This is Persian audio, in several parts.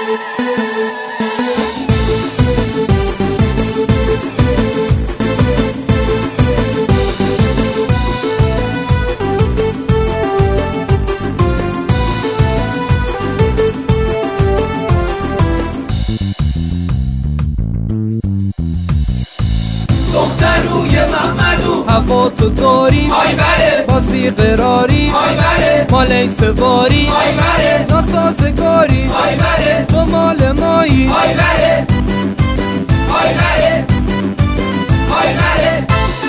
دختروی محمدو هوا تو داری آی بله باز بیقراری آی بله مال سواری آی بله ناسازگاری آی بله تو مال مایی آی بله آی بله آی بله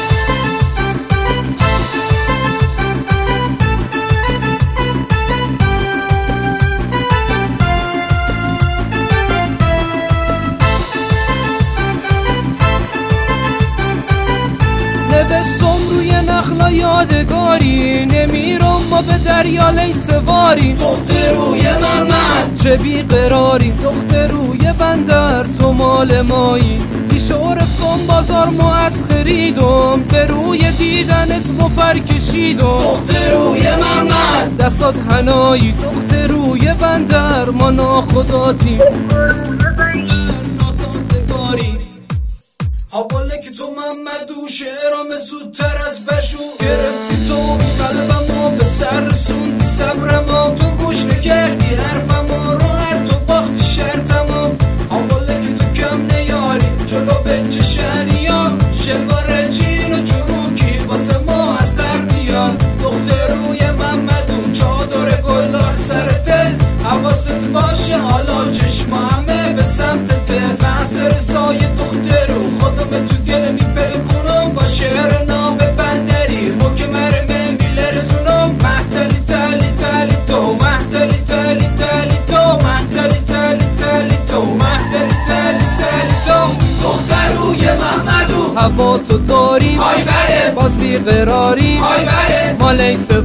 نوشتم روی نخلا یادگاری نمیرم ما به دریا لیسواری دختروی محمد چه بیقراری دختروی بندر تو مال مایی دیشو رفتم بازار معت خریدم به روی دیدنت با پر کشیدم دختروی محمد دستات هنایی دختروی بندر ما ناخداتی ناسازگاری حواله که تو محمدو شعرام زودتر از بشو گرفتی تو قلبمو به سر رسوندی صبرمو تو گوش نکردی حرفمو راحت تو باختی شرطمو حواله که تو کم نیاری جلو بچه شهریار شلوار جین و چروکی واسه ما از در بیار دختروی محمدو چادر گلدار سرته حواست باشه حالا چشم همه به سمتته بحثر سایه دخترو خدا به تو گل میپلکونم با شعر نام بندری حکم مرمه میلرزونم محتلی تلی تلی تو محتلی تلی تلی تو محتلی تلی تلی تو محتلی تلی تلی تو دختروی محمدو هوا تو داری آی بله باز بیقراری آی بله مال